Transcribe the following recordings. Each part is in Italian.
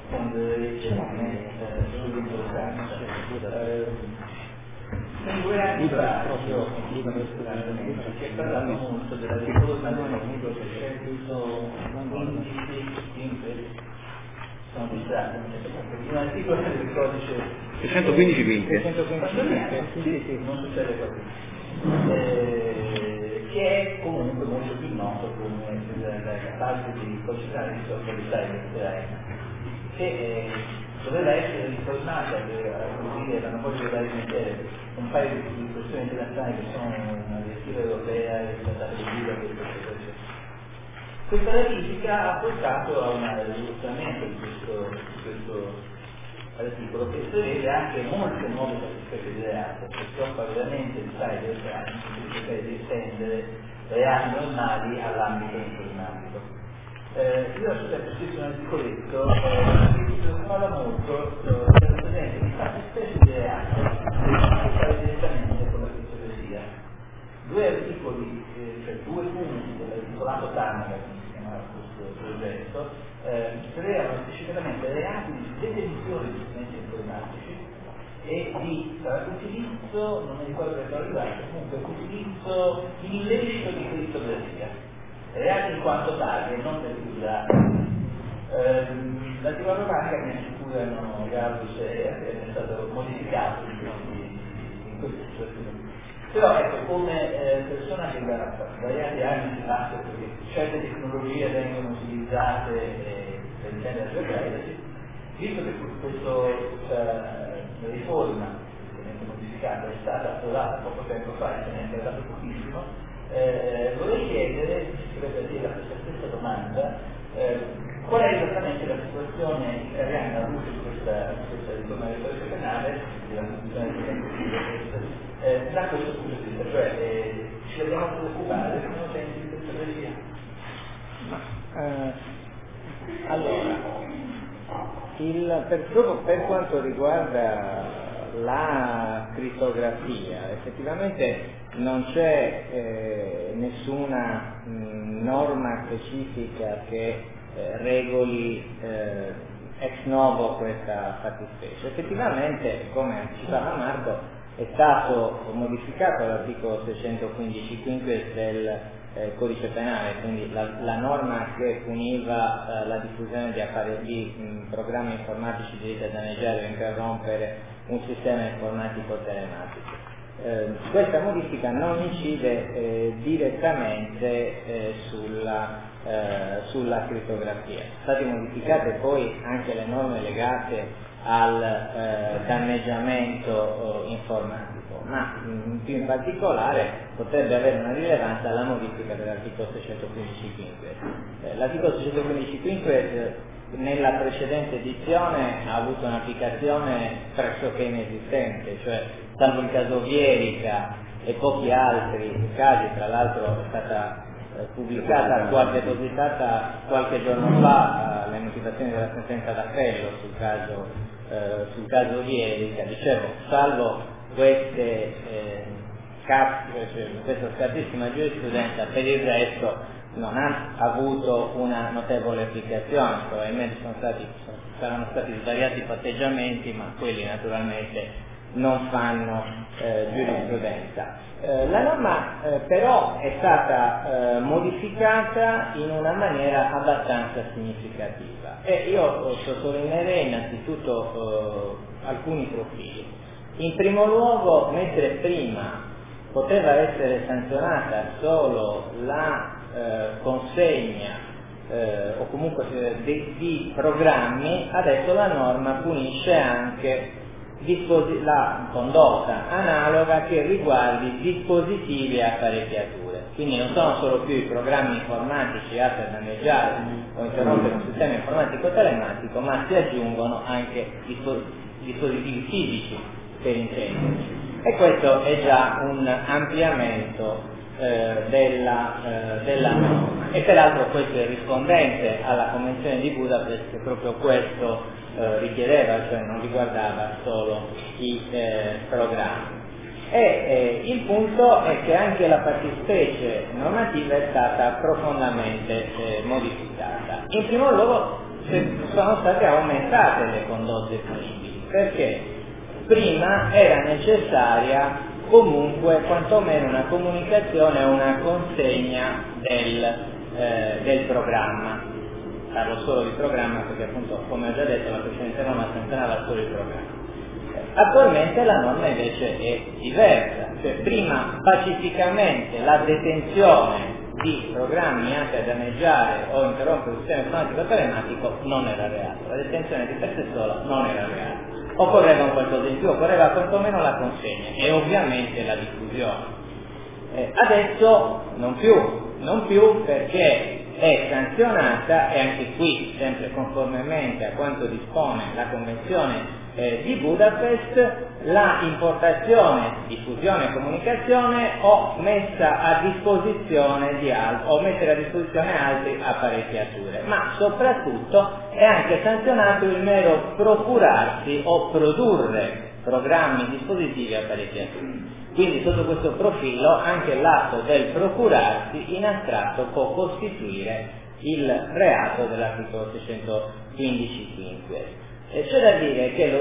rispondere alle richieste sull'importanza. In 2 anni fa io si è parlato molto della riforma dell'articolo 615 sono distratto, un articolo del codice 615 quinte. Non succede così. Che è comunque molto più noto come la parte di codificare di sorvegliare che doveva essere riformata così erano poi da rimettere un paio di questioni internazionali che sono una direttiva europea e il trattato di Liga eccetera. Questa ratifica ha portato a un sviluppo di questo articolo che prevede anche molte nuove fattispecie di reato, che si occupa veramente di cyber crime, che cerca di estendere reati normali all'ambito informatico. Io ho sempre scritto un articoletto che si preoccupava molto della presenza di fattispecie di reato che si fa direttamente con la criptografia. 2 articoli, cioè 2 punti dell'articolato Tanner, come si chiamava questo progetto, prevedevano specificamente reati di detenzione di strumenti informatici e di utilizzo, non mi ricordo per quale riguardo, comunque utilizzo illecito di criptografia. Reati in quanto tali e non per chiusa. L'articolo Banca ne assicurano Gallus è stato modificato in queste situazioni. Però ecco, come persona che da svariati anni si passa perché certe tecnologie vengono utilizzate per intendere la privacy, visto che questa riforma modificata è stata approvata poco tempo fa e se ne è parlato pochissimo, vorrei chiedere, si potrebbe dire a questa stessa domanda, qual è esattamente la situazione italiana alla luce di questa riforma del codice penale, della funzione di da questo punto di vista, cioè ci dobbiamo preoccupare come utenti di criptografia? Allora, per quanto riguarda la crittografia, effettivamente non c'è nessuna norma specifica che regoli ex novo questa fattispecie. Effettivamente, come anticipava Marco, è stato modificato l'articolo 615 quinques del codice penale, quindi la norma che puniva la diffusione di programmi informatici diretti a danneggiare o interrompere un sistema informatico telematico. Questa modifica non incide direttamente sulla crittografia. Sono state modificate poi anche le norme legate al danneggiamento informatico, ma più in particolare potrebbe avere una rilevanza la modifica dell'articolo 615 quinques. L'articolo 615 quinques nella precedente edizione ha avuto un'applicazione pressoché inesistente, cioè salvo il caso Vierica e pochi altri casi, tra l'altro è stata pubblicata, depositata qualche giorno fa le motivazioni della sentenza d'appello sul caso Vierica, dicevo, salvo questa scarsissima giurisprudenza, per il resto non ha avuto una notevole applicazione, probabilmente saranno stati svariati patteggiamenti, ma quelli naturalmente non fanno giurisprudenza. La norma però è stata modificata in una maniera abbastanza significativa e io sottolineerei innanzitutto alcuni profili. In primo luogo, mentre prima poteva essere sanzionata solo la consegna o comunque di programmi, adesso la norma punisce anche la condotta analoga che riguardi dispositivi e apparecchiature. Quindi non sono solo più i programmi informatici atti a danneggiare o interrompere un sistema informatico telematico, ma si aggiungono anche dispositivi fisici per intenderci. E questo è già un ampliamento della norma. E peraltro questo è rispondente alla Convenzione di Budapest, che proprio questo richiedeva, cioè non riguardava solo i programmi. Il punto è che anche la fattispecie normativa è stata profondamente modificata. In primo luogo sono state aumentate le condotte punibili, perché prima era necessaria comunque quantomeno una comunicazione o una consegna del programma. Parlo solo di programma perché appunto, come ho già detto, la precedente norma sanzionava solo il programma. Attualmente la norma invece è diversa, cioè prima pacificamente la detenzione di programmi atti a danneggiare o interrompere il sistema informatico telematico non era reato, la detenzione di per sé sola non era reato. Occorreva un qualcosa in più, occorreva quantomeno la consegna e ovviamente la diffusione. Adesso non più perché è sanzionata, e anche qui, sempre conformemente a quanto dispone la Convenzione di Budapest, la importazione, diffusione e comunicazione o messa a disposizione o mettere a disposizione altre apparecchiature, ma soprattutto è anche sanzionato il mero procurarsi o produrre programmi, dispositivi e apparecchiature. Quindi sotto questo profilo anche l'atto del procurarsi in astratto può costituire il reato dell'articolo 615-quinquies. C'è da dire che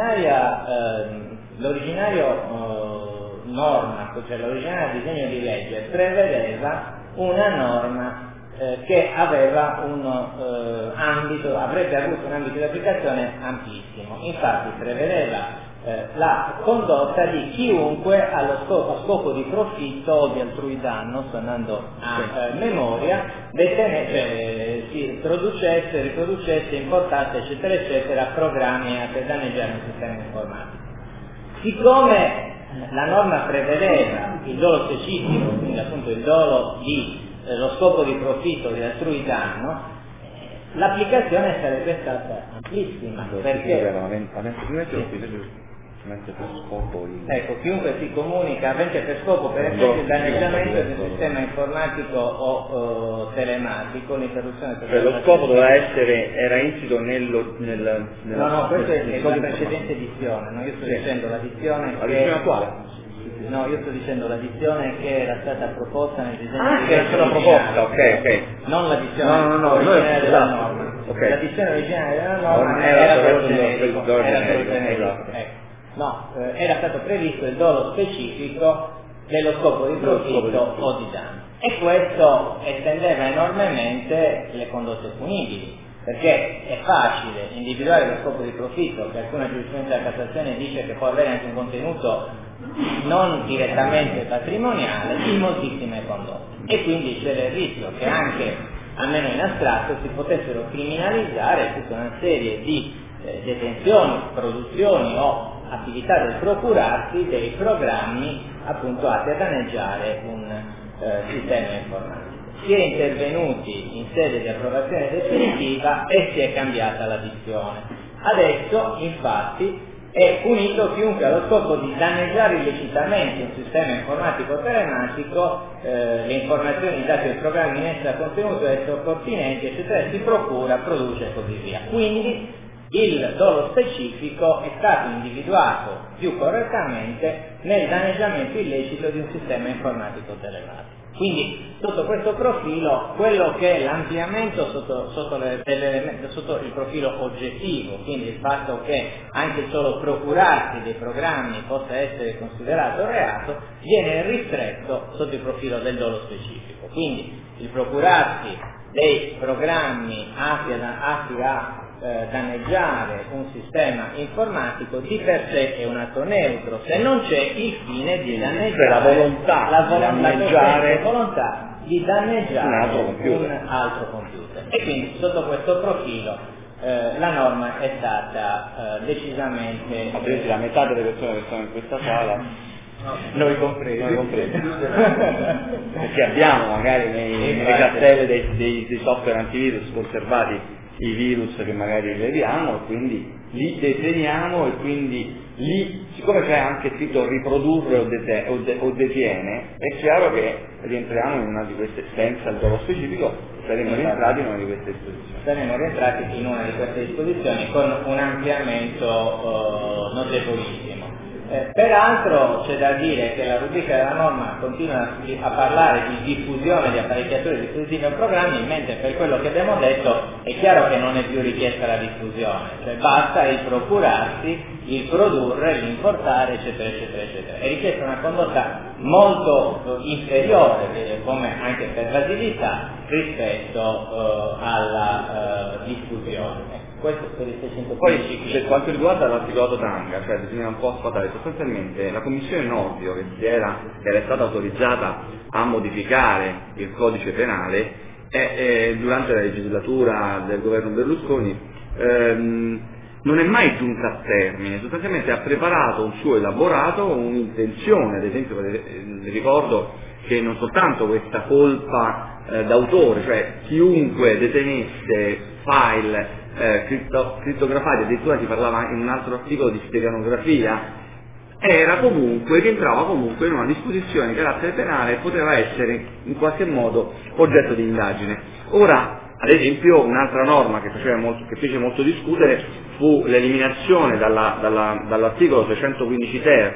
l'originario norma, cioè l'originario disegno di legge prevedeva una norma che aveva avrebbe avuto un ambito di applicazione amplissimo. Infatti prevedeva la condotta di chiunque a scopo di profitto o di altrui danno, sto andando a memoria, produce, riproducesse, importasse, eccetera, eccetera, programmi a danneggiare un sistema informatico. Siccome la norma prevedeva il dolo specifico, quindi appunto il dolo lo scopo di profitto o di altrui danno, l'applicazione sarebbe stata amplissima, perché chiunque si comunica avente per scopo per esempio il danneggiamento del sistema informatico o telematico, l'interruzione del lo scopo era insito No, questa è la precedente edizione, no? Io sto dicendo la dizione attuale. No, io sto dicendo la dizione che era stata proposta nel disegno di che era stata proposta, ok. Non la dizione originale della norma. Okay. La dizione originale della norma era solo generico. No, era stato previsto il dolo specifico dello scopo di profitto o di danno. E questo estendeva enormemente le condotte punibili, perché è facile individuare lo scopo di profitto, che alcuna giurisprudenza della Cassazione dice che può avere anche un contenuto non direttamente patrimoniale in moltissime condotte. E quindi c'era il rischio che anche, almeno in astratto, si potessero criminalizzare tutta una serie di detenzioni, produzioni o attività del procurarsi dei programmi appunto atti a danneggiare un sistema informatico. Si è intervenuti in sede di approvazione definitiva e si è cambiata la dizione. Adesso infatti è punito chiunque ha lo scopo di danneggiare illecitamente un sistema informatico telematico, le informazioni, i dati del programma in essa contenuto, esso pertinenti, eccetera, si procura, produce e così via. Quindi il dolo specifico è stato individuato più correttamente nel danneggiamento illecito di un sistema informatico telematico. Quindi sotto questo profilo, quello che è l'ampliamento sotto il profilo oggettivo, quindi il fatto che anche solo procurarsi dei programmi possa essere considerato reato, viene ristretto sotto il profilo del dolo specifico. Quindi il procurarsi dei programmi atti a danneggiare un sistema informatico di per sé è un atto neutro, se non c'è il fine di danneggiare la volontà di danneggiare un altro computer. E quindi sotto questo profilo la norma è stata decisamente... la metà delle persone che sono in questa sala noi compresi perché abbiamo magari nelle cartelle dei software antivirus conservati i virus che magari leviamo, e quindi li deteniamo, e quindi lì, siccome c'è anche scritto riprodurre o detiene, è chiaro che rientriamo in una di queste, senza il dolo specifico, saremo rientrati in una di queste disposizioni. Saremo rientrati in una di queste disposizioni con un ampliamento notevolissimo. Peraltro c'è da dire che la rubrica della norma continua a parlare di diffusione di apparecchiature, dispositivi o programmi, mentre per quello che abbiamo detto è chiaro che non è più richiesta la diffusione, cioè basta il procurarsi, il produrre, l'importare, eccetera, eccetera, eccetera. È richiesta una condotta molto inferiore, come anche pervasività, rispetto alla diffusione. Questo per il 615. Poi per quanto riguarda l'articolato Tanga, cioè bisogna un po' sfatare, sostanzialmente la Commissione Nordio che era stata autorizzata a modificare il codice penale durante la legislatura del governo Berlusconi non è mai giunta a termine, sostanzialmente ha preparato un suo elaborato, un'intenzione, ad esempio ricordo che non soltanto questa colpa d'autore, cioè chiunque detenesse file crittografati, addirittura si parlava in un altro articolo di steganografia, rientrava comunque in una disposizione di carattere penale e poteva essere in qualche modo oggetto di indagine. Ora, ad esempio, un'altra norma che fece molto discutere fu l'eliminazione dall'articolo 615 ter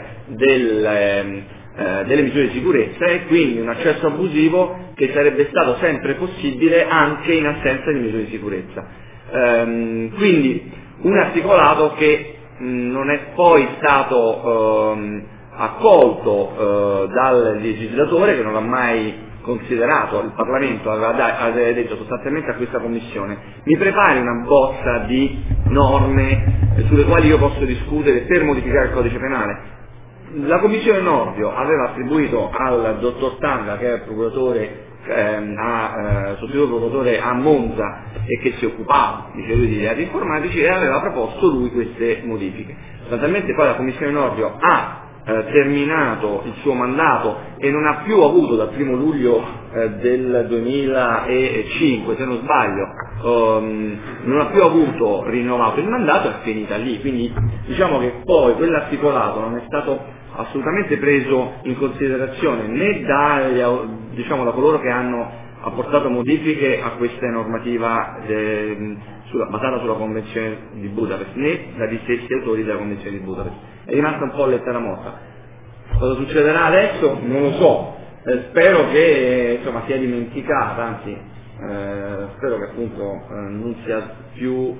delle misure di sicurezza e quindi un accesso abusivo che sarebbe stato sempre possibile anche in assenza di misure di sicurezza. Quindi un articolato che non è poi stato accolto dal legislatore, che non l'ha mai considerato. Il Parlamento aveva detto sostanzialmente a questa Commissione: mi prepari una bozza di norme sulle quali io posso discutere per modificare il codice penale. La Commissione Nordio aveva attribuito al dottor Tanga, che è procuratore sostituto procuratore a Monza e che si occupava di reati informatici, e aveva proposto lui queste modifiche. Sostanzialmente poi la Commissione Nordio ha terminato il suo mandato e non ha più avuto dal 1 luglio del 2005, se non sbaglio, non ha più avuto rinnovato il mandato, è finita lì. Quindi diciamo che poi quell'articolato non è stato assolutamente preso in considerazione né da coloro che hanno apportato modifiche a questa normativa basata sulla Convenzione di Budapest, né dagli stessi autori della Convenzione di Budapest. È rimasta un po' lettera morta. Cosa succederà adesso? Non lo so. Spero che sia dimenticata, anzi spero che appunto non sia più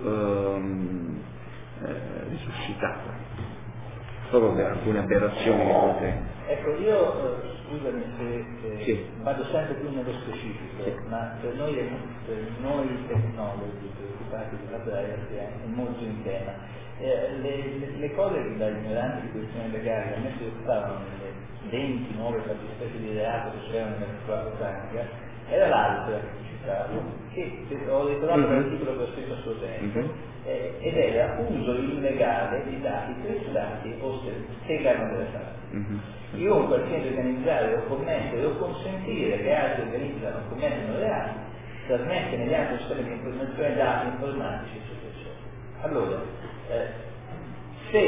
risuscitata, proprio per alcune aberrazioni che potete. Ecco, io scusami se Sì. vado sempre più nello specifico, sì. Ma per noi tecnologi preoccupati di privacy è molto in tema. Le cose che da ignoranti di questioni legali a me si occupavano nelle 20 nuove fattispecie di reato che c'erano nel quadro Tanga, era l'altra che citavo, che ho ritrovato l'articolo che ho scritto a suo tempo, ed era uso illegale di dati tracciati o steganografati. Chiunque intende organizzare o commettere o consentire che altri organizzano o commettano reati, trasmette mediante un sistema di informazione dati informatici, eccetera, eccetera. Allora, se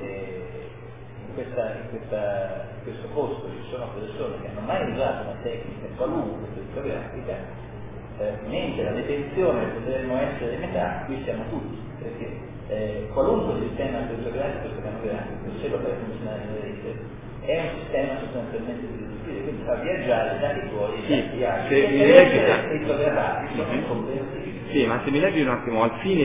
in questo posto ci sono persone che non hanno mai usato una tecnica qualunque criptografica, mentre la detenzione potremmo essere metà, qui siamo tutti, perché qualunque sistema criptografico steganografo, se lo fai funzionare nella rete, è un sistema sostanzialmente deduttivo, quindi fa viaggiare i dati tuoi e dati altri, e per essere crittografati sono incomprensibili. Sì, ma se mi leggi un attimo, al fine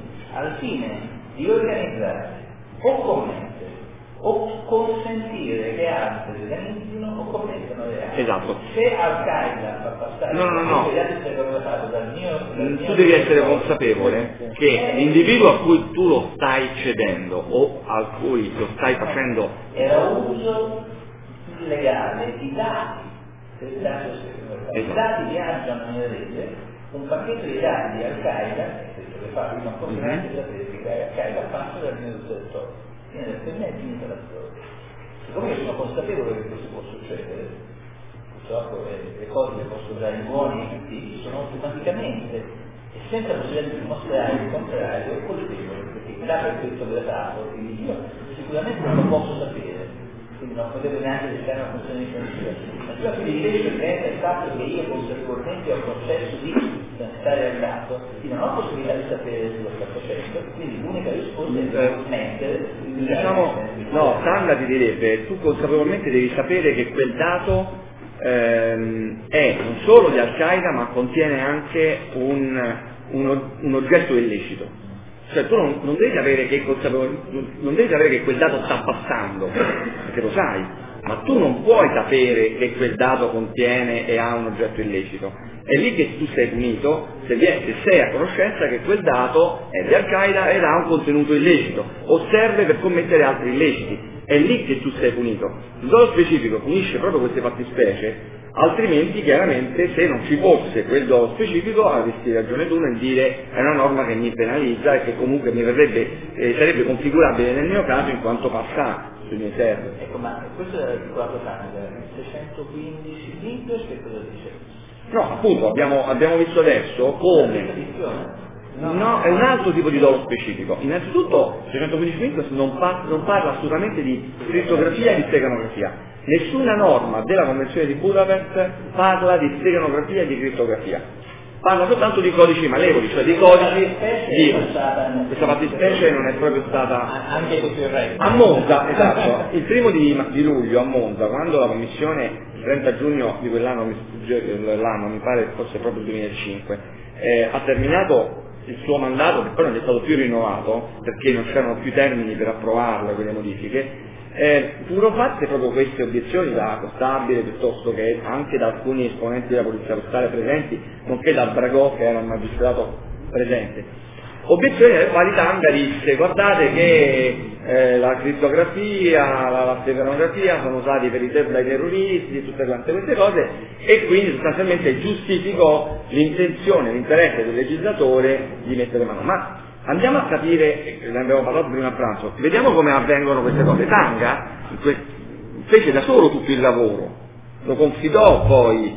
di organizzare o commettere o consentire che altri organizzino o commettano reati. Esatto. Se Al-Qaeda fa passare no. gli altri steganografati dal mio tu devi essere consapevole che l'individuo a cui tu lo stai cedendo o a cui lo stai facendo era uso illegale di dati del dato steganografo. I dati viaggiano nella rete, un pacchetto di dati di Al-Qaeda, che fa prima forse anche sapere che Al-Qaeda passa dal mio settore. Per me è finita la storia. Siccome io sono consapevole che questo può succedere, purtroppo le cose che possono dare i buoni e i cattivi sono automaticamente e senza possibilità di dimostrare il contrario colpevole, perché dato il crittografato, io sicuramente non lo posso sapere, quindi non potevo neanche decidere una funzione di censura. Ma ciò che mi invece prende il fatto che io consapevolmente ho concesso di stare al lato, io non ho possibilità di sapere quello che sto facendo, quindi l'unica risposta diciamo, no, Tanga ti direbbe, tu consapevolmente devi sapere che quel dato è non solo di Al-Qaeda, ma contiene anche un oggetto illecito. Cioè tu non devi sapere che non devi sapere che quel dato sta passando, perché lo sai, ma tu non puoi sapere che quel dato contiene e ha un oggetto illecito. È lì che tu sei punito se sei a conoscenza che quel dato è di Al-Qaeda ed ha un contenuto illecito o serve per commettere altri illeciti. È lì che tu sei punito. Il dolo specifico punisce proprio queste fattispecie, altrimenti chiaramente se non ci fosse quel dolo specifico avresti ragione tu nel dire è una norma che mi penalizza e che comunque mi sarebbe configurabile nel mio caso in quanto passa sui miei server. Ecco, ma questo è l'articolato Tanga, 615 bis, che cosa dice? No, appunto, abbiamo visto adesso come... No, è un altro tipo di dolo specifico. Innanzitutto 615 non parla assolutamente di crittografia e di steganografia. Nessuna norma della Convenzione di Budapest parla di steganografia e di crittografia. Parla soltanto di codici malevoli, cioè di codici di... Questa fattispecie non è proprio stata... Anche tutto il resto. A Monza, esatto, il 1° di luglio a Monza, quando la Commissione, il 30 giugno di quell'anno, mi pare fosse proprio il 2005, ha terminato il suo mandato, che poi non è stato più rinnovato perché non c'erano più termini per approvarle quelle modifiche, furono fatte proprio queste obiezioni da Costabile piuttosto che anche da alcuni esponenti della polizia postale presenti, nonché da Bragò che era un magistrato presente. Obiezioni alle quali Tanga disse: guardate che la crittografia, la steganografia sono usati dai terroristi, tutte quante queste cose, e quindi sostanzialmente giustificò l'interesse del legislatore di mettere mano. Ma andiamo a capire, ne abbiamo parlato prima a pranzo, vediamo come avvengono queste cose. Tanga fece da solo tutto il lavoro, lo confidò poi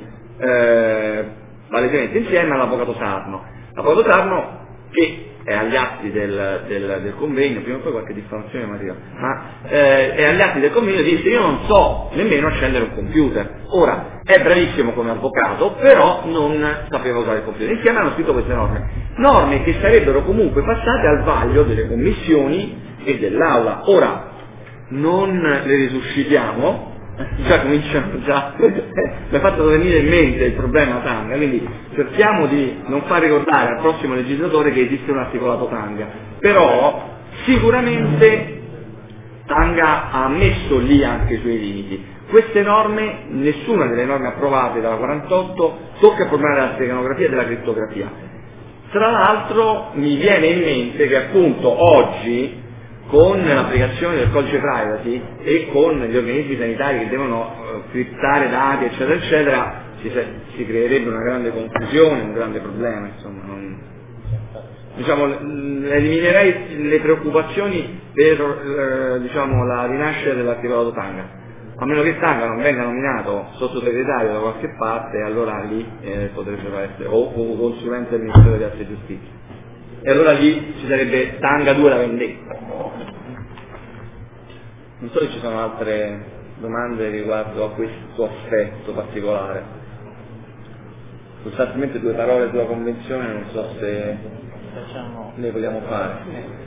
palesemente insieme all'avvocato Sarno. L'avvocato Sarno, che è agli atti del convegno, prima o poi qualche diffamazione mi arriva, ma è agli atti del convegno, disse: io non so nemmeno accendere un computer. Ora, è bravissimo come avvocato, però non sapeva usare il computer. Insieme hanno scritto queste norme che sarebbero comunque passate al vaglio delle commissioni e dell'aula. Ora, non le risuscitiamo, già cominciano mi ha fatto venire in mente il problema Tanga, quindi cerchiamo di non far ricordare al prossimo legislatore che esiste un articolato Tanga, però sicuramente Tanga ha messo lì anche i suoi limiti. Queste norme, nessuna delle norme approvate dalla 48 tocca il problema della steganografia e della crittografia. Tra l'altro mi viene in mente che appunto oggi, con l'applicazione del codice privacy e con gli organismi sanitari che devono criptare dati eccetera eccetera, si creerebbe una grande confusione, un grande problema, insomma, eliminerei le preoccupazioni per la rinascita dell'articolato Tanga, a meno che Tanga non venga nominato sottosegretario da qualche parte, allora lì potrebbero essere, o consulente del Ministero della Giustizia, e allora lì ci sarebbe Tanga 2 la vendetta. Non so se ci sono altre domande riguardo a questo aspetto particolare. Sostanzialmente 2 parole sulla convenzione, non so se ne vogliamo fare.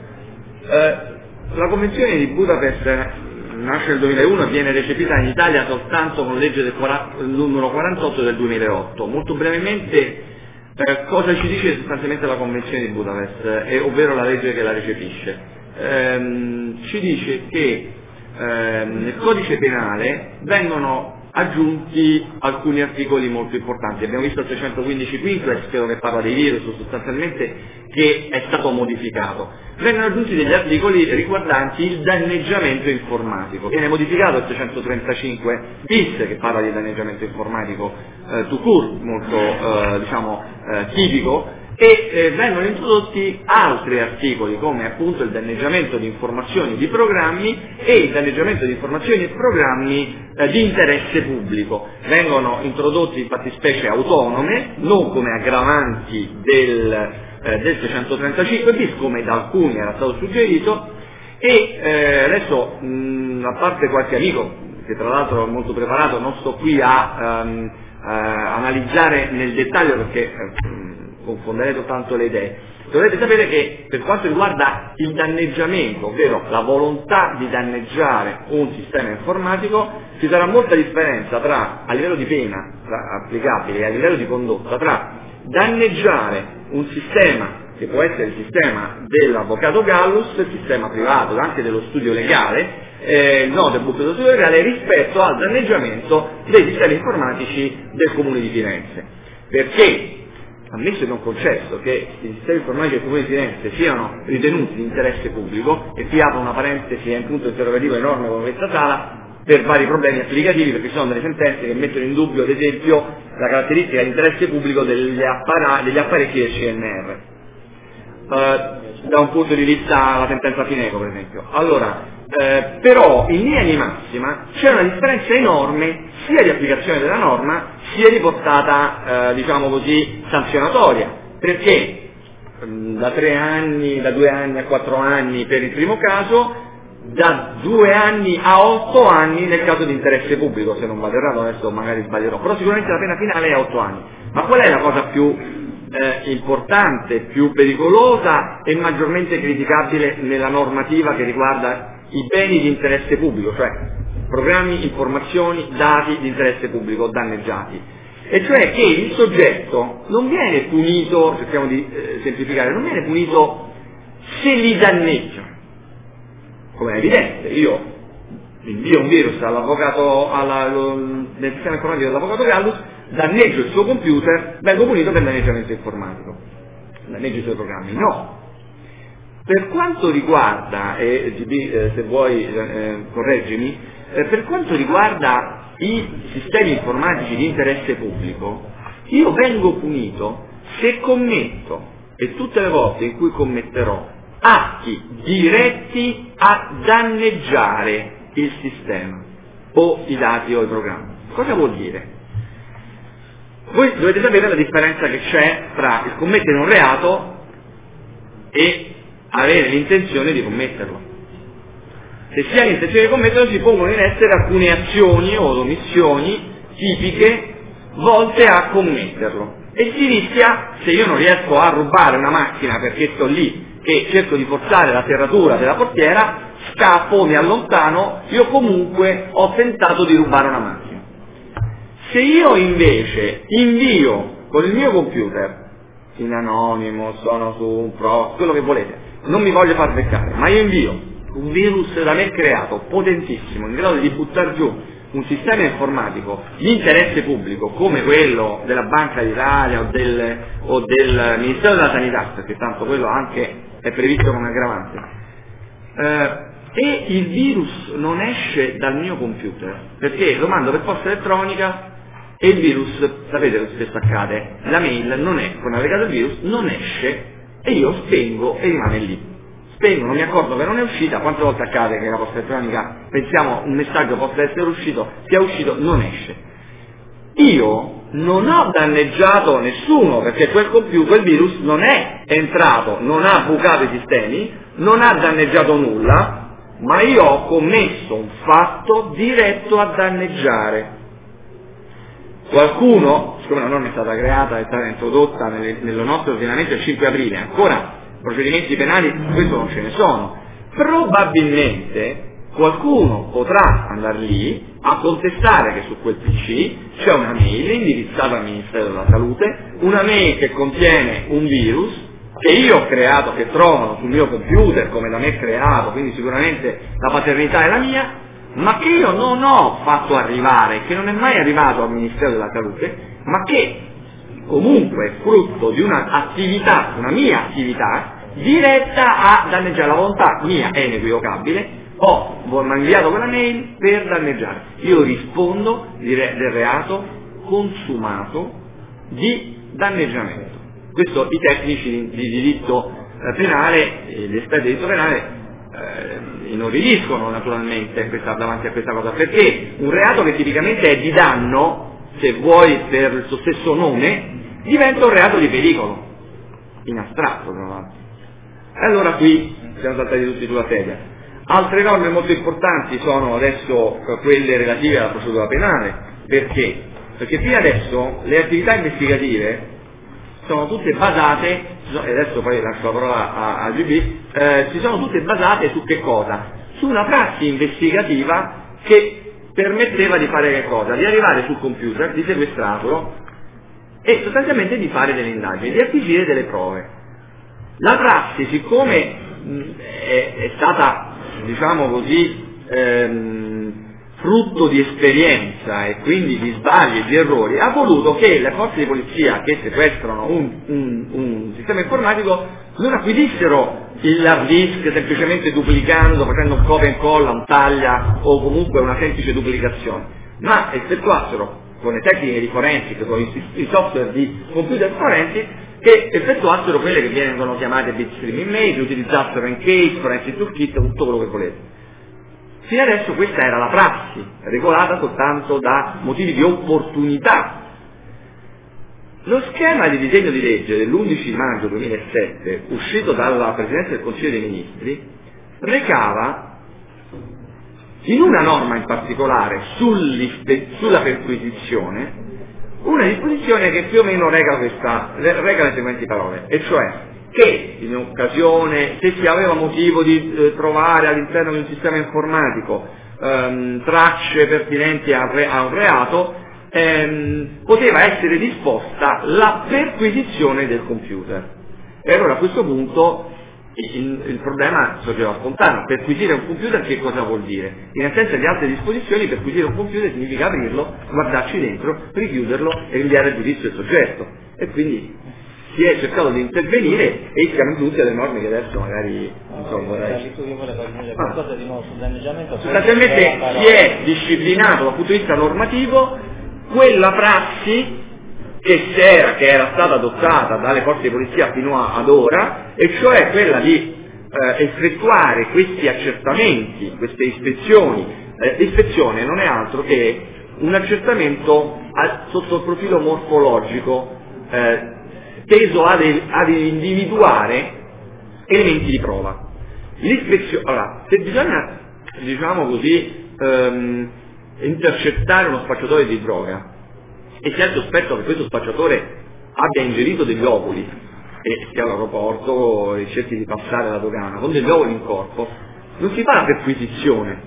La convenzione di Budapest nasce nel 2001 e viene recepita in Italia soltanto con legge numero 48 del 2008. Molto brevemente, cosa ci dice sostanzialmente la convenzione di Budapest, ovvero la legge che la recepisce? Ci dice che nel codice penale vengono aggiunti alcuni articoli molto importanti. Abbiamo visto il 615 quinques, quello che parla dei virus, sostanzialmente, che è stato modificato. Vengono aggiunti degli articoli riguardanti il danneggiamento informatico. Viene modificato il 635 bis, che parla di danneggiamento informatico tout court, molto tipico, e vengono introdotti altri articoli come appunto il danneggiamento di informazioni di programmi e il danneggiamento di informazioni e programmi di interesse pubblico. Vengono introdotti fattispecie autonome, non come aggravanti del 635 bis come da alcuni era stato suggerito, e adesso a parte qualche amico che tra l'altro è molto preparato, non sto qui a analizzare nel dettaglio perché confonderei soltanto le idee. Dovete sapere che per quanto riguarda il danneggiamento, ovvero la volontà di danneggiare un sistema informatico, ci sarà molta differenza a livello di pena applicabile e a livello di condotta tra danneggiare un sistema che può essere il sistema dell'avvocato Gallus, il sistema privato anche dello studio legale, il notebook dello studio legale, rispetto al danneggiamento dei sistemi informatici del Comune di Firenze. Perché, ammesso e non concesso che i sistemi informatici del Comune di Firenze siano ritenuti di interesse pubblico, e qui apro una parentesi e un punto interrogativo enorme con questa sala, per vari problemi applicativi, perché ci sono delle sentenze che mettono in dubbio, ad esempio, la caratteristica di interesse pubblico degli apparecchi del CNR. Da un punto di vista, la sentenza Fineco, per esempio. Allora, però, in linea di massima, c'è una differenza enorme sia di applicazione della norma, sia di portata, diciamo così, sanzionatoria. Perché da 2 anni a 4 anni per il primo caso, da 2 anni a 8 anni nel caso di interesse pubblico, se non vado errato, adesso magari sbaglierò, però sicuramente la pena finale è 8 anni. Ma qual è la cosa più importante, più pericolosa e maggiormente criticabile nella normativa che riguarda i beni di interesse pubblico, cioè programmi, informazioni, dati di interesse pubblico danneggiati? E cioè che il soggetto non viene punito, cerchiamo di semplificare, non viene punito se li danneggia. Come è evidente, io invio un virus all'avvocato, nel sistema informatico dell'avvocato Gallus, danneggio il suo computer, vengo punito per danneggiamento informatico, danneggio i suoi programmi. No. Per quanto riguarda, se vuoi correggimi, per quanto riguarda i sistemi informatici di interesse pubblico, io vengo punito se commetto, e tutte le volte in cui commetterò, atti diretti a danneggiare il sistema o i dati o i programmi. Cosa vuol dire? Voi dovete sapere la differenza che c'è tra il commettere un reato e avere l'intenzione di commetterlo. Se si ha l'intenzione di commetterlo, si pongono in essere alcune azioni o omissioni tipiche volte a commetterlo, e si rischia, se io non riesco a rubare una macchina perché sto lì che cerco di forzare la serratura della portiera, scappo, mi allontano, io comunque ho tentato di rubare una macchina. Se io invece invio con il mio computer, in anonimo, sono su un pro, quello che volete, non mi voglio far beccare, ma io invio un virus da me creato, potentissimo, in grado di buttare giù un sistema informatico di interesse pubblico come quello della Banca d'Italia o del Ministero della Sanità, perché tanto quello anche è previsto come aggravante, e il virus non esce dal mio computer, perché lo mando per posta elettronica e il virus, sapete che spesso accade, la mail non è, con navigato il virus, non esce e io spengo e rimane lì. Spengo, non mi accorgo che non è uscita. Quante volte accade che la posta elettronica, pensiamo un messaggio possa essere uscito, sia uscito, non esce. Io non ho danneggiato nessuno, perché quel virus non è entrato, non ha bucato i sistemi, non ha danneggiato nulla, ma io ho commesso un fatto diretto a danneggiare. Qualcuno, siccome la norma è stata creata, è stata introdotta nel nostro ordinamento il 5 aprile, ancora procedimenti penali, questo non ce ne sono, probabilmente qualcuno potrà andare lì a contestare che su quel PC c'è una mail indirizzata al Ministero della Salute, una mail che contiene un virus che io ho creato, che trovano sul mio computer come da me creato, quindi sicuramente la paternità è la mia, ma che io non ho fatto arrivare, che non è mai arrivato al Ministero della Salute, ma che comunque è frutto di un'attività, una mia attività, diretta a danneggiare. La volontà mia è inequivocabile, ho inviato quella mail per danneggiare. Io rispondo del reato consumato di danneggiamento. Questo i tecnici di diritto penale, gli esperti di diritto penale, inorridiscono naturalmente davanti a questa cosa, perché un reato che tipicamente è di danno, se vuoi per il suo stesso nome, diventa un reato di pericolo, in astratto tra l'altro. E allora qui siamo saltati tutti sulla sedia. Altre norme molto importanti sono adesso quelle relative alla procedura penale. Perché? Perché fino adesso le attività investigative sono tutte basate, e adesso poi lascio la parola a GB, si sono tutte basate su che cosa? Su una prassi investigativa che permetteva di fare che cosa? Di arrivare sul computer, di sequestrarlo e sostanzialmente di fare delle indagini, di acquisire delle prove. La prassi, siccome è stata, diciamo così, frutto di esperienza e quindi di sbagli e di errori, ha voluto che le forze di polizia che sequestrano un sistema informatico non acquisissero il hard disk semplicemente duplicando, facendo un copia e incolla, un taglia o comunque una semplice duplicazione, ma effettuassero con le tecniche di forensica, con i software di computer forensic, che effettuassero quelle che vengono chiamate bitstream image, utilizzassero Encase, Forensic Toolkit, tutto quello che volete. Fino adesso questa era la prassi, regolata soltanto da motivi di opportunità. Lo schema di disegno di legge dell'11 maggio 2007, uscito dalla Presidenza del Consiglio dei Ministri, recava, in una norma in particolare sulla perquisizione, una disposizione che più o meno reca le seguenti parole, e cioè che in occasione, se si aveva motivo di trovare all'interno di un sistema informatico tracce pertinenti a un reato, poteva essere disposta la perquisizione del computer. E allora a questo punto il problema sorgeva spontaneo. Perquisire un computer che cosa vuol dire? In assenza di altre disposizioni, perquisire un computer significa aprirlo, guardarci dentro, richiuderlo e inviare il giudizio del soggetto. E quindi si è cercato di intervenire e siamo giunti alle norme che adesso magari non so, vorrei. Qualcosa di nuovo sul danneggiamento. Sostanzialmente si è disciplinato dal punto di vista normativo quella prassi che era stata adottata dalle forze di polizia fino ad ora, e cioè quella di effettuare questi accertamenti, queste ispezioni. L'ispezione non è altro che un accertamento sotto il profilo morfologico teso ad individuare elementi di prova. Allora, se bisogna, diciamo così, intercettare uno spacciatore di droga e si ha il sospetto che questo spacciatore abbia ingerito degli ovuli e sia all'aeroporto e cerchi di passare la dogana con degli ovuli in corpo, non si fa la perquisizione,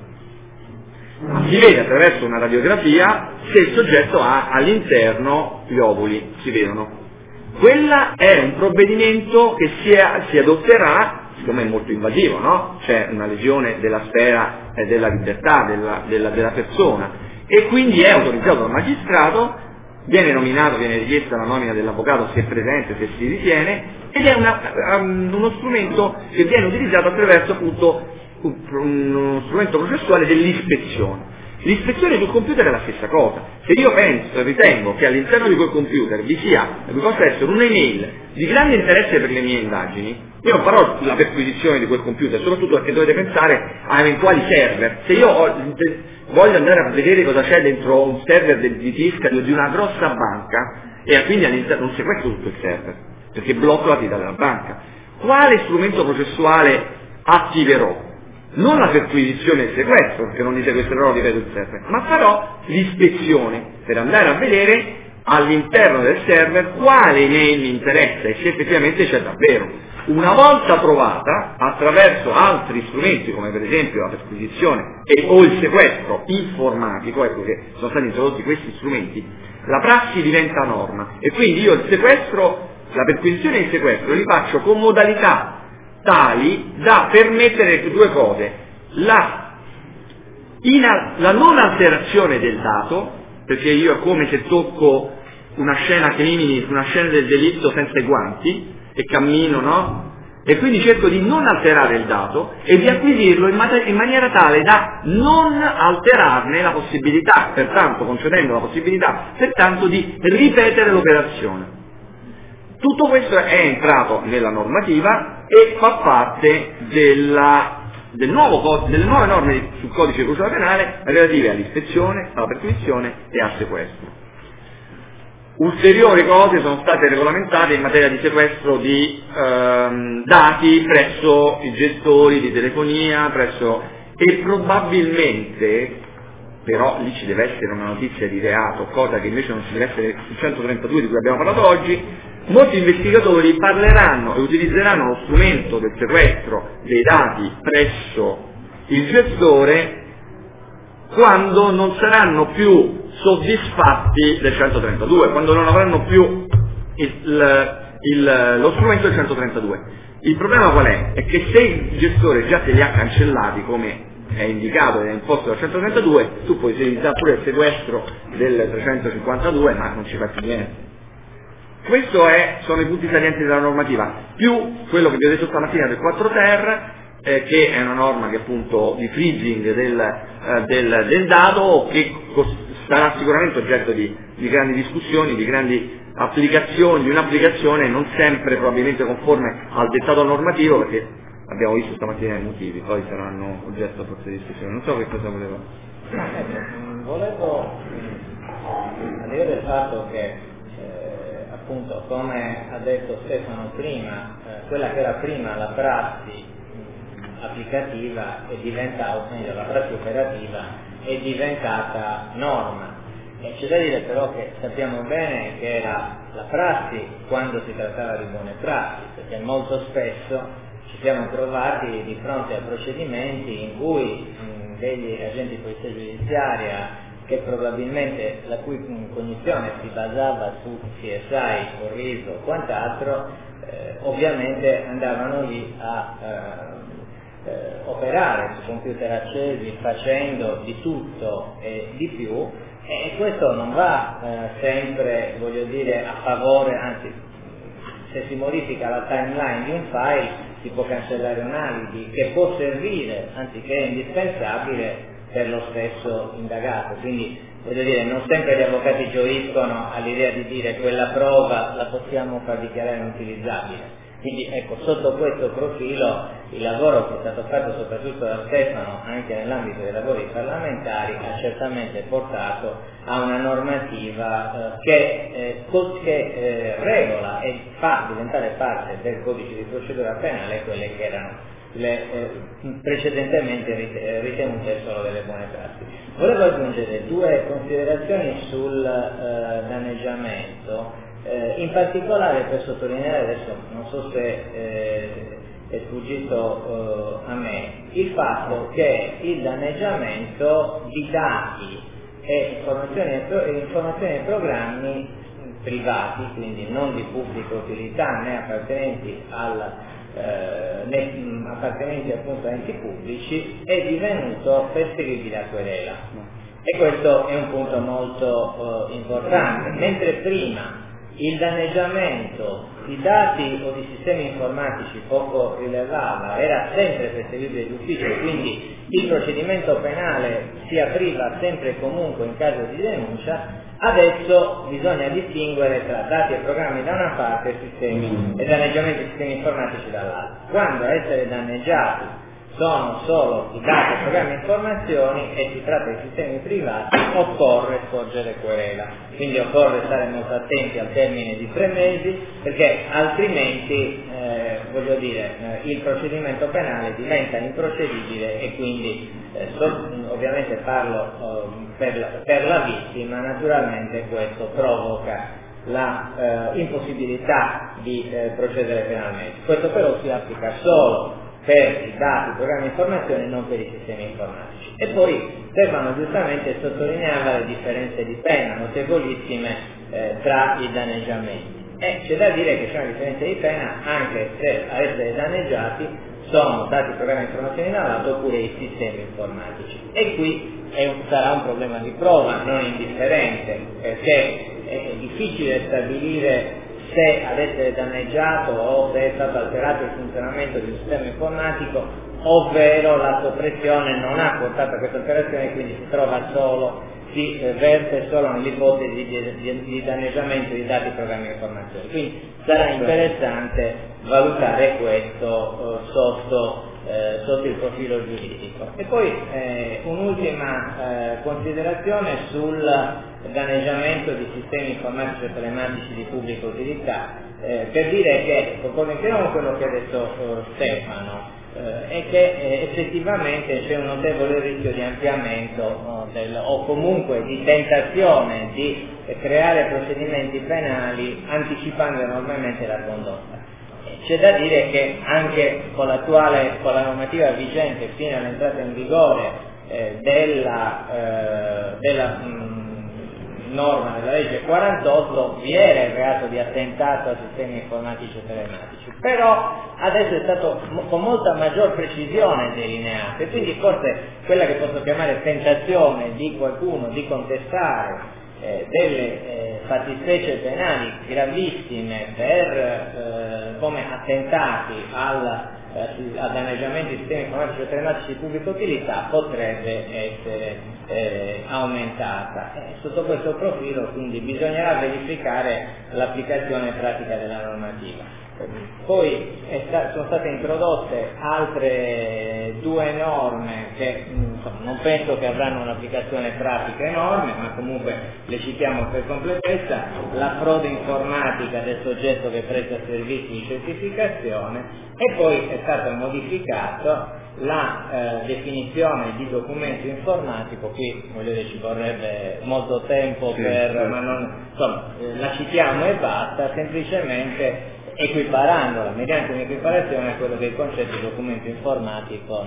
ma si vede attraverso una radiografia se il soggetto ha all'interno gli ovuli, si vedono. Quella è un provvedimento che si adotterà, siccome è molto invasivo, no? C'è una lesione della sfera della libertà della persona, e quindi è autorizzato dal magistrato, viene richiesta la nomina dell'avvocato se è presente, se si ritiene, ed è uno strumento che viene utilizzato attraverso appunto uno strumento processuale dell'ispezione. L'ispezione sul computer è la stessa cosa. Se io ritengo che all'interno di quel computer vi possa essere un'email di grande interesse per le mie indagini, io non farò la perquisizione di quel computer, soprattutto perché dovete pensare a eventuali server. Se io voglio andare a vedere cosa c'è dentro un server di Tisca di una grossa banca, e quindi all'interno non sequestro tutto il server, perché blocco l'attività della banca, quale strumento processuale attiverò? Non la perquisizione e il sequestro, perché non li sequestrerò, ripeto, il server, ma farò l'ispezione per andare a vedere all'interno del server quale email mi interessa e se effettivamente c'è davvero. Una volta trovata, attraverso altri strumenti, come per esempio la perquisizione o il sequestro informatico, ecco che sono stati introdotti questi strumenti, la prassi diventa norma, e quindi io la perquisizione e il sequestro li faccio con modalità tali da permettere due cose: la non alterazione del dato, perché io è come se tocco una scena crimini, una scena del delitto senza i guanti e cammino, no? E quindi cerco di non alterare il dato e di acquisirlo in maniera tale da non alterarne la possibilità, pertanto concedendo la possibilità pertanto di ripetere l'operazione. Tutto questo è entrato nella normativa e fa parte delle nuove norme sul codice di procedura penale relative all'ispezione, alla perquisizione e al sequestro. Ulteriori cose sono state regolamentate in materia di sequestro di dati presso i gestori di telefonia, e probabilmente, però lì ci deve essere una notizia di reato, cosa che invece non ci deve essere il 132 di cui abbiamo parlato oggi, molti investigatori parleranno e utilizzeranno lo strumento del sequestro dei dati presso il gestore quando non saranno più soddisfatti del 132, quando non avranno più lo strumento del 132. Il problema qual è? È che se il gestore già te li ha cancellati, come è indicato ed è imposto dal 132, tu puoi utilizzare pure il sequestro del 352, ma non ci fa più niente. Questi sono i punti salienti della normativa, più quello che vi ho detto stamattina del 4 ter, che è una norma che appunto di freezing del dato, che sarà sicuramente oggetto di grandi discussioni, di grandi applicazioni, di un'applicazione non sempre probabilmente conforme al dettato normativo, perché abbiamo visto stamattina i motivi, poi saranno oggetto forse di discussione. Non so che cosa volevo. Volevo dire del fatto che appunto, come ha detto Stefano prima, quella che era prima la prassi applicativa è diventata, o meglio la prassi operativa è diventata norma. E c'è da dire però che sappiamo bene che era la prassi quando si trattava di buone prassi, perché molto spesso ci siamo trovati di fronte a procedimenti in cui degli agenti di polizia giudiziaria, che probabilmente la cui cognizione si basava su CSI, Corriso o quant'altro, ovviamente andavano lì a operare su computer accesi facendo di tutto e di più, e questo non va sempre, voglio dire, a favore, anzi se si modifica la timeline di un file si può cancellare un alibi che può servire, anzi che è indispensabile per lo stesso indagato. Quindi voglio dire, non sempre gli avvocati gioiscono all'idea di dire quella prova la possiamo far dichiarare inutilizzabile. Quindi ecco, sotto questo profilo il lavoro che è stato fatto soprattutto da Stefano anche nell'ambito dei lavori parlamentari ha certamente portato a una normativa che regola e fa diventare parte del codice di procedura penale quelle che erano le precedentemente ritenute solo delle buone prassi. Volevo aggiungere due considerazioni sul danneggiamento. In particolare per sottolineare, adesso non so se è sfuggito a me, il fatto che il danneggiamento di dati e informazioni e programmi privati, quindi non di pubblica utilità né appartenenti appartenenti appunto a enti pubblici, è divenuto perseguibile a querela. E questo è un punto molto importante. Mentre prima il danneggiamento di dati o di sistemi informatici poco rilevava, era sempre perseguibile d'ufficio, quindi il procedimento penale si apriva sempre e comunque in caso di denuncia. Adesso bisogna distinguere tra dati e programmi da una parte e danneggiamento di sistemi informatici dall'altra. Quando a essere danneggiati sono solo i dati, i programmi e informazioni e si tratta di sistemi privati, occorre sporgere querela. Quindi occorre stare molto attenti al termine di 3 mesi, perché altrimenti voglio dire, il procedimento penale diventa improcedibile e quindi ovviamente parlo per la vittima, naturalmente questo provoca la impossibilità di procedere penalmente. Questo però si applica solo per i dati, programmi e informazioni, non per i sistemi informatici. E poi Stefano giustamente sottolineava le differenze di pena notevolissime tra i danneggiamenti. E c'è da dire che c'è una differenza di pena anche se a essere danneggiati sono dati, programmi e informazioni da un lato oppure i sistemi informatici. E qui sarà un problema di prova non indifferente, perché è difficile stabilire se ad essere danneggiato o se è stato alterato il funzionamento di un sistema informatico, ovvero la soppressione non ha portato a questa alterazione e quindi si verte solo nell'ipotesi di danneggiamento di dati, programmi e informazioni. Quindi sarà interessante valutare questo sotto il profilo giuridico. E poi un'ultima considerazione sul danneggiamento di sistemi informatici e telematici di pubblica utilità, per dire che, concordo con quello che ha detto Stefano, è che effettivamente c'è un notevole rischio di ampliamento o comunque di tentazione di creare procedimenti penali anticipando enormemente la condotta. C'è da dire che anche con la normativa vigente fino all'entrata in vigore della norma della legge 48 vi era il reato di attentato a sistemi informatici e telematici, però adesso è stato con molta maggior precisione delineato, e quindi forse quella che posso chiamare tentazione di qualcuno di contestare delle fattispecie penali gravissime come attentati a danneggiamenti di sistemi informatici e telematici di pubblica utilità potrebbe essere aumentata. Sotto questo profilo quindi bisognerà verificare l'applicazione pratica della normativa. Poi sono state introdotte altre due norme che non penso che avranno un'applicazione pratica enorme, ma comunque le citiamo per completezza: la frode informatica del soggetto che presta servizi di certificazione, e poi è stato modificato la definizione di documento informatico. Qui ci vorrebbe molto tempo ma la citiamo e basta, semplicemente equiparandola mediante un'equiparazione a quello che è il concetto di documento informatico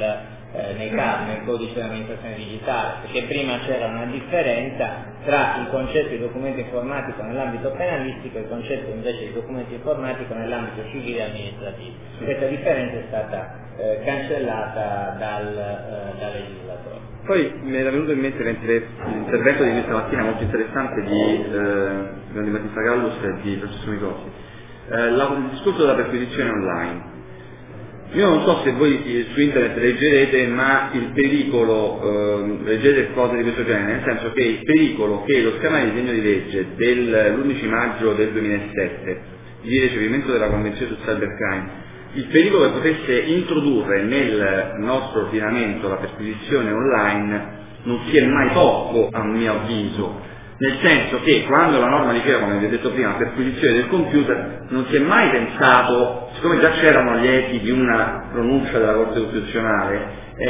nel codice dell'amministrazione digitale, perché prima c'era una differenza tra il concetto di documento informatico nell'ambito penalistico e il concetto invece di documento informatico nell'ambito civile e amministrativo. Questa differenza è stata cancellata dal legislatore. Poi mi era venuto in mente l'intervento di questa mattina molto interessante di Battista Gallus e di Francesco Micosi. Il discorso della perquisizione online. Io non so se voi su internet leggerete, ma il pericolo, leggete cose di questo genere, nel senso che il pericolo che lo schema di disegno di legge dell'11 maggio del 2007 di recepimento della Convenzione sul cybercrime, il pericolo che potesse introdurre nel nostro ordinamento la perquisizione online non si è mai posto, a mio avviso. Nel senso che quando la norma diceva, come vi ho detto prima, perquisizione del computer, non si è mai pensato, siccome già c'erano gli echi di una pronuncia della Corte Costituzionale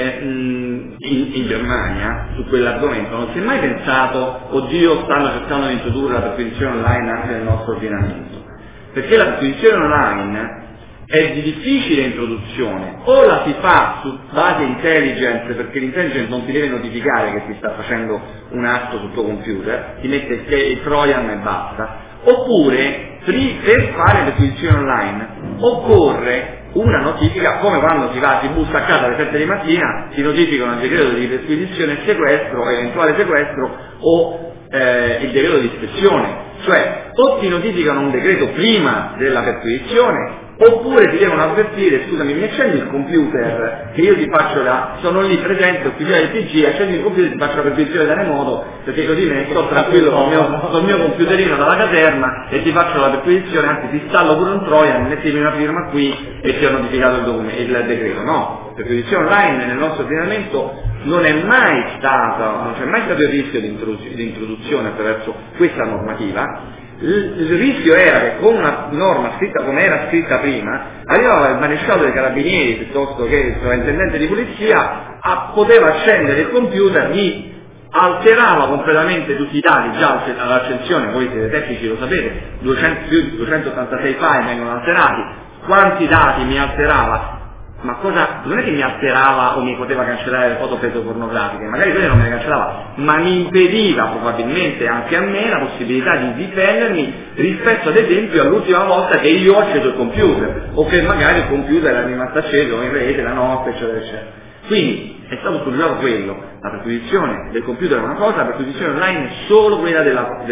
in Germania su quell'argomento, non si è mai pensato, oddio, stanno cercando di introdurre la perquisizione online anche nel nostro ordinamento, perché la perquisizione online è di difficile introduzione, o la si fa su base intelligence, perché l'intelligence non ti deve notificare che si sta facendo un atto sul tuo computer, ti mette il trojan e basta, oppure per fare perquisizione online occorre una notifica, come quando si bussa a casa alle 7 di mattina, si notificano il decreto di perquisizione e sequestro, eventuale sequestro, o il decreto di ispezione, cioè o ti notificano un decreto prima della perquisizione, oppure ti devono avvertire: scusami, mi accendi il computer, che io ti faccio sono lì presente, ufficiale del TG, accendi il computer e ti faccio la perquisizione da remoto, perché così me ne sto tranquillo col mio computerino dalla caserma e ti faccio la perquisizione, anzi ti installo pure un trojan, mettimi una firma qui e ti ho notificato il decreto. No, la perquisizione online nel nostro ordinamento non c'è mai stato il rischio di introduzione attraverso questa normativa. Il rischio era che con una norma scritta come era scritta prima, arrivava il maresciallo dei carabinieri piuttosto che il sovrintendente di polizia, poteva accendere il computer, gli alterava completamente tutti i dati già all'accensione, voi siete tecnici, lo sapete, più di 286 file vengono alterati. Quanti dati mi alterava? Ma non è che mi alterava o mi poteva cancellare le foto pedopornografiche, magari quelle non me le cancellava, ma mi impediva probabilmente anche a me la possibilità di difendermi rispetto ad esempio all'ultima volta che io ho acceso il computer, o che magari il computer era rimasto acceso in rete la notte, eccetera eccetera. Quindi è stato studiato quello, la perquisizione del computer è una cosa, la perquisizione online è solo quella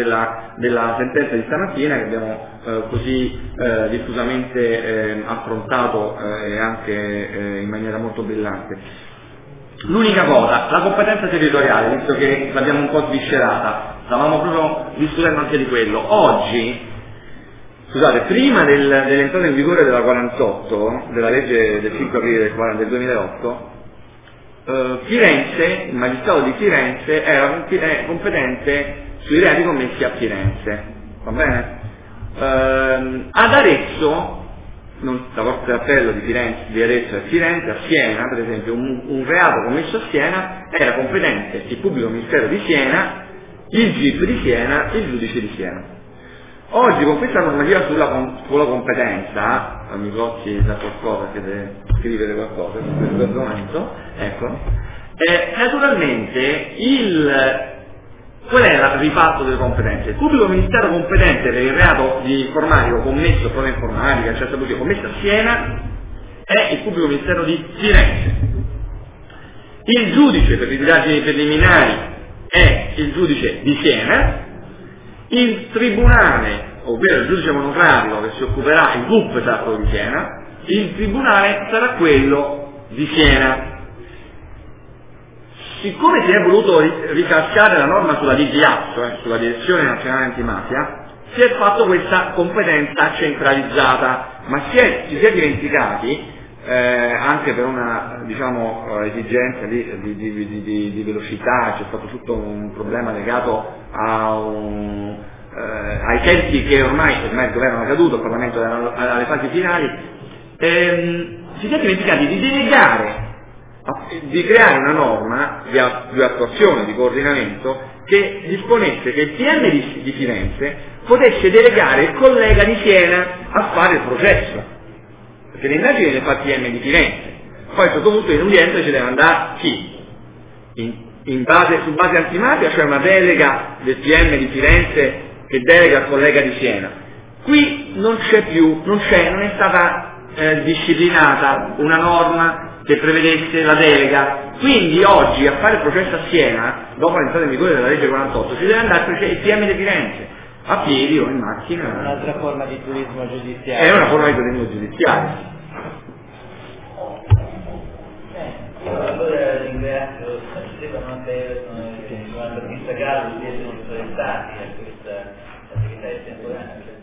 della sentenza di stamattina che abbiamo così diffusamente affrontato e anche in maniera molto brillante. L'unica cosa, la competenza territoriale, visto che l'abbiamo un po' sviscerata, stavamo proprio discutendo anche di quello. Oggi, scusate, prima dell'entrata in vigore della 48, della legge del 5 aprile del 2008, Firenze, il magistrato di Firenze era competente sui reati commessi a Firenze, va bene? Ad Arezzo la Corte d'Appello di Firenze, di Arezzo e Firenze, a Siena, per esempio, un reato commesso a Siena era competente il pubblico ministero di Siena, il GIP di Siena, il giudice di Siena. Oggi con questa normativa sulla competenza, mi blocchi da qualcosa che deve scrivere qualcosa su questo argomento, ecco, naturalmente qual è il riparto delle competenze? Il pubblico ministero competente per il reato di informatico commesso, prova informatica, cioè commesso a Siena, è il pubblico ministero di Firenze. Il giudice per le indagini preliminari è il giudice di Siena. Il tribunale, ovvero il giudice monocratico che si occuperà, il GUP sarà quello di Siena, il tribunale sarà quello di Siena. Siccome si è voluto ricalcare la norma sulla DGA, sulla Direzione Nazionale Antimafia, si è fatto questa competenza centralizzata, ma si è dimenticati, anche per una esigenza di velocità, c'è stato tutto un problema legato ai tempi che ormai il governo è caduto, il Parlamento era alle fasi finali, si è dimenticati di delegare, di creare una norma di attuazione, di coordinamento, che disponesse che il PM di Firenze potesse delegare il collega di Siena a fare il processo, perché le indagini le fa il PM di Firenze, poi a questo punto in udienza ci deve andare chi? Su base antimafia, cioè una delega del PM di Firenze che delega al collega di Siena. Qui non è stata disciplinata una norma che prevedesse la delega, quindi oggi a fare il processo a Siena, dopo l'entrata in vigore della legge 48, si deve andare il PM di Firenze, a piedi o in macchina. È un'altra forma di turismo giudiziario. È una forma di turismo giudiziario. Io allora ringrazio Stefano per quanto mi sagalo di essere interessati a questa attività estemporanea.